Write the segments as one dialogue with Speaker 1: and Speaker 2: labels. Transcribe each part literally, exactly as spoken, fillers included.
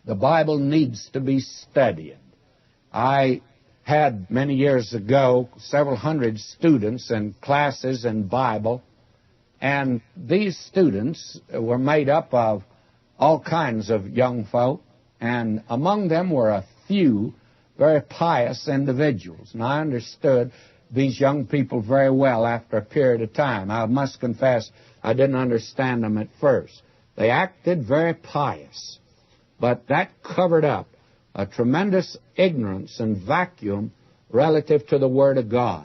Speaker 1: The Bible needs to be studied. I had many years ago several hundred students in classes in Bible, and these students were made up of all kinds of young folk, and among them were a few very pious individuals. And I understood these young people very well after a period of time. I must confess I didn't understand them at first. They acted very pious, but that covered up a tremendous ignorance and vacuum relative to the Word of God.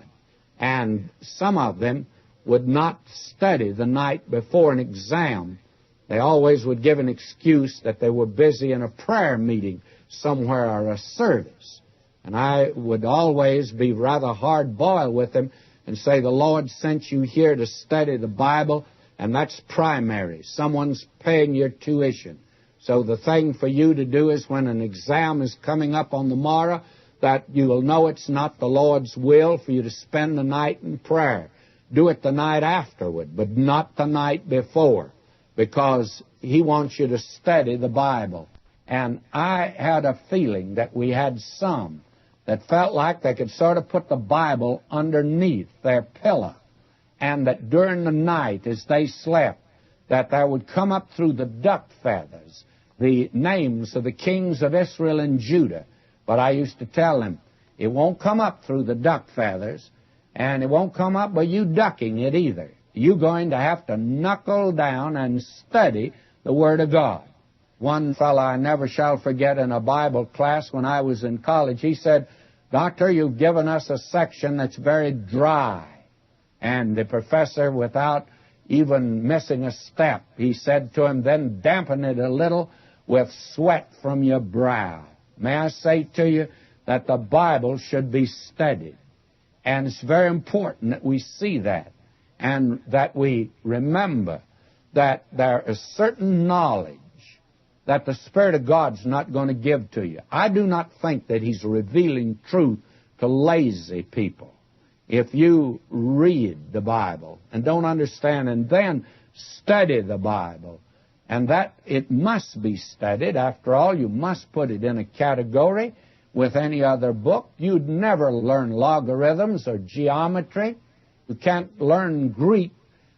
Speaker 1: And some of them would not study the night before an exam. They always would give an excuse that they were busy in a prayer meeting somewhere or a service. And I would always be rather hard-boiled with them and say, the Lord sent you here to study the Bible, and that's primary. Someone's paying your tuition. So the thing for you to do is when an exam is coming up on the morrow, that you will know it's not the Lord's will for you to spend the night in prayer. Do it the night afterward, but not the night before, because He wants you to study the Bible. And I had a feeling that we had some that felt like they could sort of put the Bible underneath their pillow, and that during the night as they slept, that there would come up through the duck feathers the names of the kings of Israel and Judah. But I used to tell them, it won't come up through the duck feathers, and it won't come up by you ducking it either. You're going to have to knuckle down and study the Word of God. One fellow I never shall forget in a Bible class when I was in college, he said, Doctor, you've given us a section that's very dry. And the professor, without even missing a step, he said to him, then dampen it a little with sweat from your brow. May I say to you that the Bible should be studied. And it's very important that we see that, and that we remember that there is certain knowledge that the Spirit of God's not going to give to you. I do not think that He's revealing truth to lazy people. If you read the Bible and don't understand and then study the Bible, and that it must be studied. After all, you must put it in a category with any other book. You'd never learn logarithms or geometry. You can't learn Greek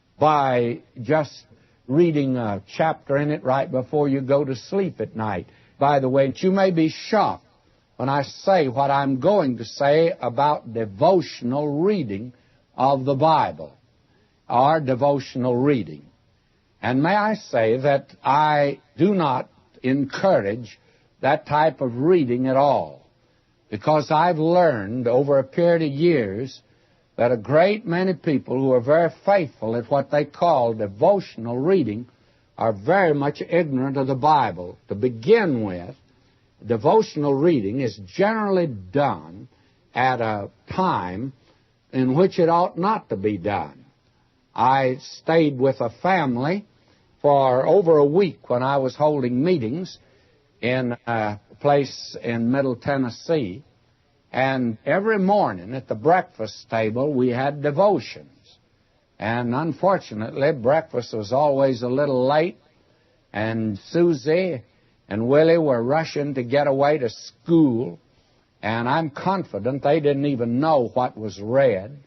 Speaker 1: by just reading a chapter in it right before you go to sleep at night. By the way, you may be shocked when I say what I'm going to say about devotional reading of the Bible, or devotional reading. And may I say that I do not encourage that type of reading at all, because I've learned over a period of years that a great many people who are very faithful at what they call devotional reading are very much ignorant of the Bible. To begin with, devotional reading is generally done at a time in which it ought not to be done. I stayed with a family for over a week when I was holding meetings in a place in Middle Tennessee, and every morning at the breakfast table we had devotions. And unfortunately, breakfast was always a little late, and Susie and Willie were rushing to get away to school, and I'm confident they didn't even know what was read.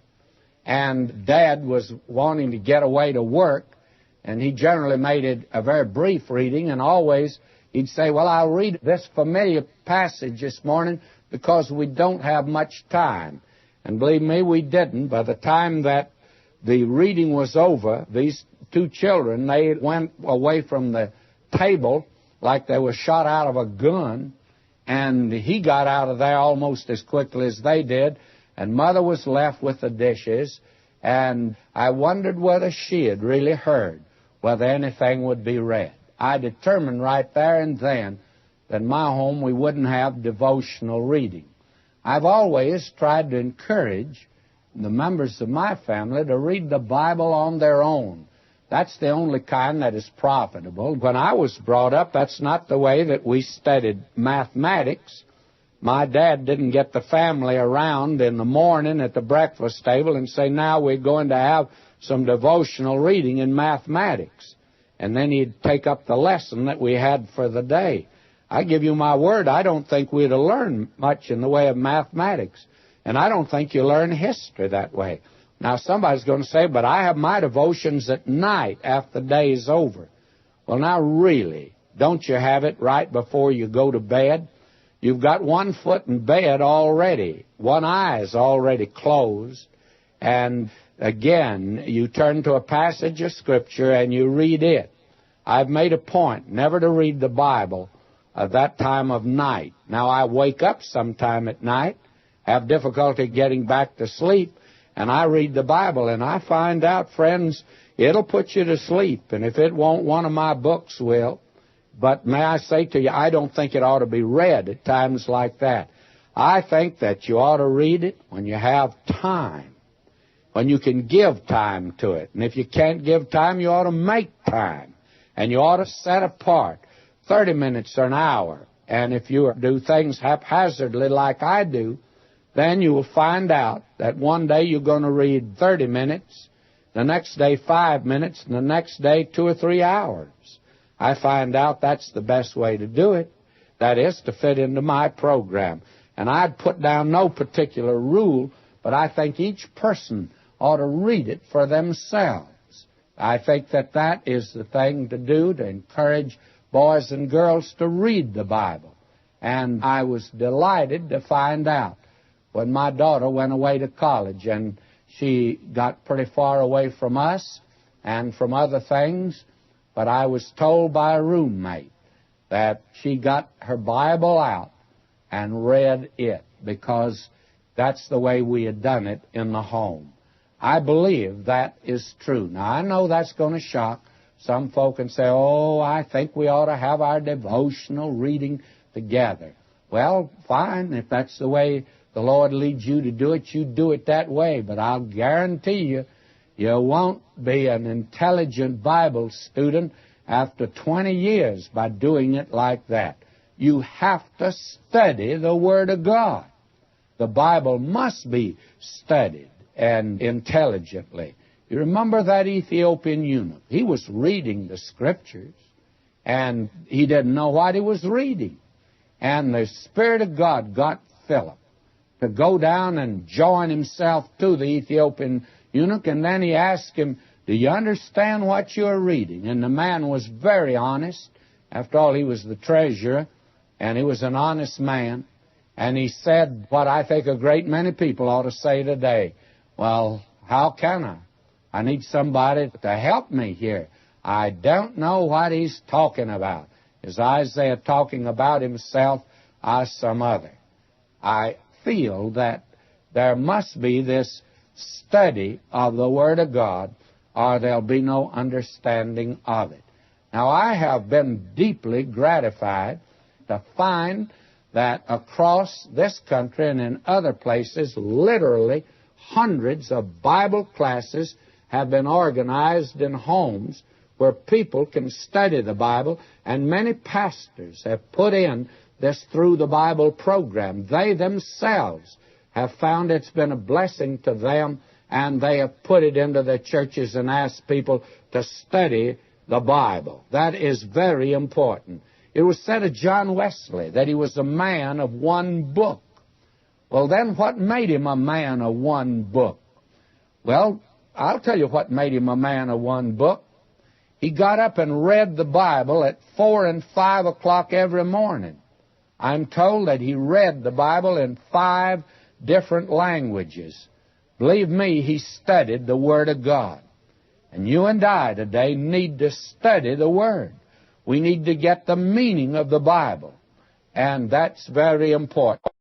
Speaker 1: And Dad was wanting to get away to work, and he generally made it a very brief reading, and always he'd say, well, I'll read this familiar passage this morning because we don't have much time. And believe me, we didn't. By the time that the reading was over, these two children, they went away from the table like they were shot out of a gun, and he got out of there almost as quickly as they did, and Mother was left with the dishes, and I wondered whether she had really heard whether anything would be read. I determined right there and then that in my home we wouldn't have devotional reading. I've always tried to encourage the members of my family to read the Bible on their own. That's the only kind that is profitable. When I was brought up, that's not the way that we studied mathematics. My dad didn't get the family around in the morning at the breakfast table and say, now we're going to have some devotional reading in mathematics. And then he'd take up the lesson that we had for the day. I give you my word, I don't think we'd have learned much in the way of mathematics. And I don't think you learn history that way. Now, somebody's going to say, but I have my devotions at night after the day is over. Well, now, really, don't you have it right before you go to bed? You've got one foot in bed already. One eye is already closed. And again, you turn to a passage of Scripture and you read it. I've made a point never to read the Bible at that time of night. Now, I wake up sometime at night, have difficulty getting back to sleep, and I read the Bible, and I find out, friends, it'll put you to sleep, and if it won't, one of my books will. But may I say to you, I don't think it ought to be read at times like that. I think that you ought to read it when you have time, when you can give time to it. And if you can't give time, you ought to make time, and you ought to set apart thirty minutes or an hour. And if you do things haphazardly like I do, then you will find out that one day you're going to read thirty minutes, the next day five minutes, and the next day two or three hours. I find out that's the best way to do it. That is to fit into my program. And I'd put down no particular rule, but I think each person ought to read it for themselves. I think that that is the thing to do, to encourage boys and girls to read the Bible. And I was delighted to find out when my daughter went away to college, and she got pretty far away from us and from other things, but I was told by a roommate that she got her Bible out and read it because that's the way we had done it in the home. I believe that is true. Now, I know that's going to shock some folk and say, oh, I think we ought to have our devotional reading together. Well, fine. If that's the way the Lord leads you to do it, you do it that way. But I'll guarantee you, you won't be an intelligent Bible student after twenty years by doing it like that. You have to study the Word of God. The Bible must be studied and intelligently. You remember that Ethiopian eunuch? He was reading the Scriptures, and he didn't know what he was reading. And the Spirit of God got Philip to go down and join himself to the Ethiopian eunuch, and then he asked him, do you understand what you're reading? And the man was very honest. After all, he was the treasurer, and he was an honest man. And he said what I think a great many people ought to say today. Well, how can I? I need somebody to help me here. I don't know what he's talking about. Is Isaiah talking about himself or some other? I feel that there must be this study of the Word of God, or there'll be no understanding of it. Now, I have been deeply gratified to find that across this country and in other places, literally hundreds of Bible classes have been organized in homes where people can study the Bible, and many pastors have put in this Through the Bible program. They themselves have found it's been a blessing to them, and they have put it into their churches and asked people to study the Bible. That is very important. It was said of John Wesley that he was a man of one book. Well, then what made him a man of one book? Well, I'll tell you what made him a man of one book. He got up and read the Bible at four and five o'clock every morning. I'm told that he read the Bible in five different languages. Believe me, he studied the Word of God. And you and I today need to study the Word. We need to get the meaning of the Bible. And that's very important.